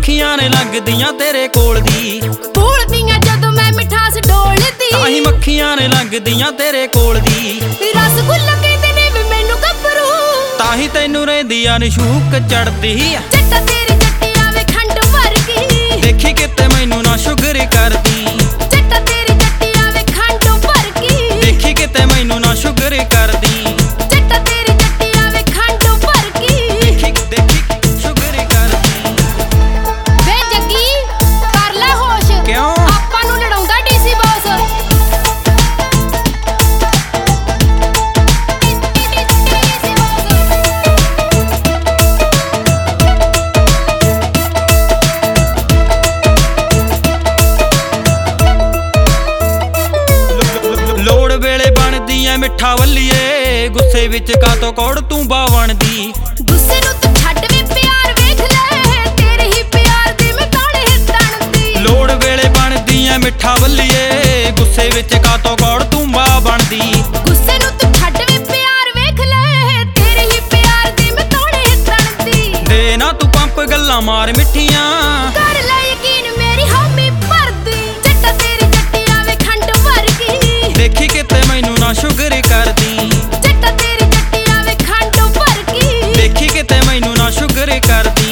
ਮੱਖੀਆਂ ਨੇ ਲੰਘਦੀਆਂ ਤੇਰੇ ਕੋਲ ਦੀ, ਭੁੱਲਦੀਆਂ ਜਦੋਂ ਮੈਂ ਮਿਠਾਸ ਡੋਲਦੀ। ਤਾਹੀਂ ਮੱਖੀਆਂ ਨੇ ਲੰਘਦੀਆਂ ਤੇਰੇ ਕੋਲ ਦੀ। ਰਸਗੁੱਲਾ ਕਹਿੰਦੇ ਨੇ ਵੀ ਮੈਨੂੰ ਗੱਭਰੂ, ਤਾਹੀਂ ਤੈਨੂੰ ਰਹਿੰਦੀਆਂ ਨੇ ਸ਼ੂਕ ਚੜਦੀ। ਜੱਟਾ ਤੇਰੀ ਜੱਟੀ ਆਵੇ ਖੰਡ ਵਰਗੀ, ਦੇਖੀ ਕਿਤੇ ਮੈਨੂੰ ਨਾ ਸ਼ੁਗਰ ਕਰਦੀ। ਜੱਟਾ ਤੇਰੀ ਜੱਟੀ ਆਵੇ ਖੰਡ ਵਰਗੀ, ਦੇਖੀ ਕਿਤੇ ਮੈਨੂੰ ਨਾ ਸ਼ੁਗਰ ਕਰਦੀ। ਜੱਟਾ ਤੇਰੀ ਜੱਟੀ ਆਵੇ ਖੰਡ ਵਰਗੀ, ਦੇਖੀ ਸ਼ੁਗਰ ਕਰਦੀ। ਵੇ ਜੱਗੀ ਕਰ ਲੈ ਹੋਸ਼, ਕਿਉਂ ਆਪਾਂ ਨੂੰ ਲੜਾਉਂਦਾ ਡੀਸੀ ਬੌਸ। ਲੋੜ ਵੇਲੇ ਬਣਦੀ ਐ ਮਿੱਠਾ ਵੱਲੀਏ, ਗੁੱਸੇ ਵਿੱਚ ਕਾਤੋਂ ਕੌੜ ਤੂੰ ਬਾਵਣਦੀ। ਗੁੱਸੇ ਨੂੰ ਤੂੰ ਛੱਡ ਵੇ ਪਿਆਰ ਵੇਖ ਲੈ, ਤੇਰੇ ਹੀ ਪਿਆਰ ਦੇ ਮੈਂ ਤਾੜੇ ਤਣਦੀ। ਲੋੜ ਵੇਲੇ ਬਣਦੀ ਐ ਮਿੱਠਾ ਵੱਲੀਏ, ਗੁੱਸੇ ਵਿੱਚ ਕਾਤੋਂ ਕੌੜ ਤੂੰ ਬਾਵਣਦੀ। ਗੁੱਸੇ ਨੂੰ ਤੂੰ ਛੱਡ ਵੇ ਪਿਆਰ ਵੇਖ ਲੈ, ਤੇਰੇ ਹੀ ਪਿਆਰ ਦੇ ਮੈਂ ਤਾੜੇ ਤਣਦੀ। ਦੇ ਨਾ ਤੂੰ ਪੰਪ ਗੱਲਾਂ ਮਾਰ ਮਿੱਠੀਆਂ, ਕਰ ਲੈ ਯਕੀਨ ਮੇਰੀ ਹਾਮੀ ਭਰਦੀ। ਜੱਟਾ ਤੇਰੀ ਜੱਟੀ ਆਵੇ ਖੰਡ ਵਰਗੀ, ਦੇਖੀ ਕਿਤੇ ਮੈਨੂੰ ਨਾ ਸ਼ੁਗਰ ਕਰਦੀ। ਜੱਟਾ ਤੇਰੀ ਜੱਟੀ ਆਵੇ ਖੰਡ ਵਰਗੀ, ਦੇਖੀ ਕਿਤੇ ਮੈਨੂੰ ਨਾ ਸ਼ੁਗਰ ਕਰਦੀ।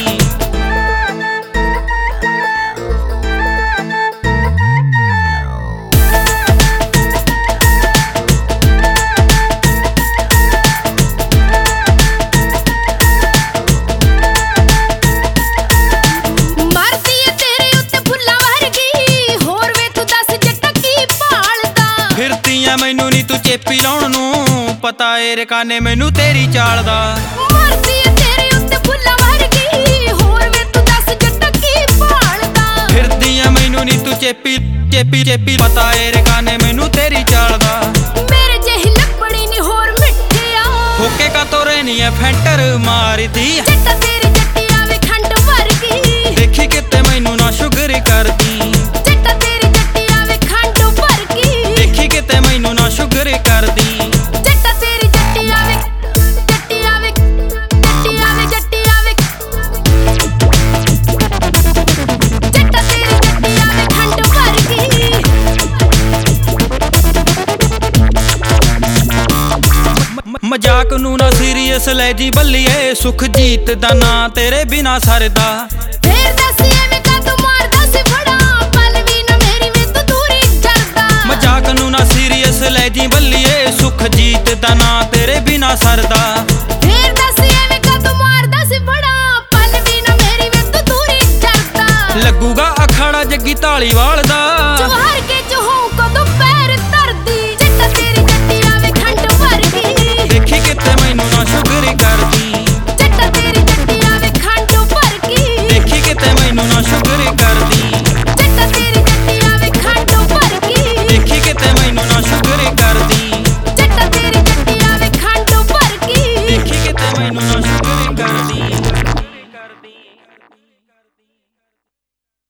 ਮਰਦੀ ਏ ਤੇਰੇ ਉੱਤੇ ਫੁੱਲਾਂ ਵਰਗੀ, ਹੋਰ ਵੇ ਤੂੰ ਦੱਸ ਜੱਟਾ ਕੀ ਭਾਲਦਾ। ਫਿਰਦੀ ਐ ਮੈਨੂੰ ਨੀ ਤੂੰ ਚੇਪੀ ਲਾਉਣ ਨੂੰ, ਪਤਾ ਏ ਰਕਾਨੇ ਮੈਨੂੰ ਤੇਰੀ ਚਾਲ ਦਾ। ਮਰਦੀ ਏ ਤੇਰੇ ਉੱਤੇ ਫੁੱਲਾਂ ਵਰਗੀ, ਹੋਰ ਵੇ ਤੂੰ ਦੱਸ ਜੱਟਾ ਕੀ ਭਾਲਦਾ। ਫਿਰਦੀ ਐ ਮੈਨੂੰ ਨੀ ਤੂੰ ਚੇਪੀ, ਪਤਾ ਏ ਰਕਾਨੇ ਮੈਨੂੰ ਤੇਰੀ ਚਾਲ ਦਾ। ਮੇਰੇ ਜਿਹੀ ਲੱਭਣੀ ਨੀ ਹੋਰ ਮਿੱਠਿਆ, ਹੋਕੇ ਕਾਤੋਂ ਰਹਿਨੀ ਐ ਫੈਂਟਰ ਮਾਰਦੀ। ਜੱਟਾ ਤੇਰੀ ਜੱਟੀ ਆਵੇ ਖੰਡ ਵਰਗੀ, ਦੇਖੀ ਕਿਤੇ ਮੈਨੂੰ ਨਾ ਸ਼ੁਗਰ ਕਰਦੀ। ਜੱਟਾ ਤੇਰੀ ਜੱਟੀ ਆਵੇ ਖੰਡ ਵਰਗੀ, ਦੇਖੀ ਕਿਤੇ ਮੈਨੂੰ ਨਾ ਸ਼ੁਗਰ ਕਰਦੀ। ਜੱਟਾ ਤੇਰੀ ਜੱਟੀ ਆਵੇ, ਜੱਟੀ ਆਵੇ, ਜੱਟੀ ਆਵੇ, ਜੱਟੀ ਆਵੇ, ਜੱਟਾ ਤੇਰੀ ਜੱਟੀ ਆਵੇ ਖੰਡ ਵਰਗੀ। ਮਜ਼ਾਕ ਨੂੰ ਨਾ ਸੀਰੀਅਸ ਲੈ ਜੀ ਬੱਲੀਏ, ਸੁਖਜੀਤ ਦਾ ਨਾਂ ਤੇਰੇ ਬਿਨਾ ਸਰਦਾ। ਫੇਰ ਦੱਸ ਐਵੇਂ ਕਾਤੋਂ ਮਾਰਦਾ ਸੀ ਫੜਾ, ਪਲ ਵੀ ਨਾ ਮੇਰੀ ਵੇ ਤੂੰ ਦੂਰੀ ਕਰਦਾ। ਮਜ਼ਾਕ ਨੂੰ ਨਾ ਸੀਰੀਅਸ ਲੈ ਜੀ ਬੱਲੀਏ, ਸੁਖਜੀਤ ਦਾ ਨਾਂ ਤੇਰੇ ਬਿਨਾ ਸਰਦਾ। ਫੇਰ ਦੱਸ ਐਵੇਂ ਕਾਤੋਂ ਮਾਰਦਾ ਸੀ ਫੜਾ, ਪਲ ਵੀ ਨਾ ਮੇਰੀ ਵੇ ਤੂੰ ਦੂਰੀ ਕਰਦਾ। ਲੱਗੂਗਾ ਅਖਾੜਾ ਜੱਗੀ ਢਾਲੀਵਾਲ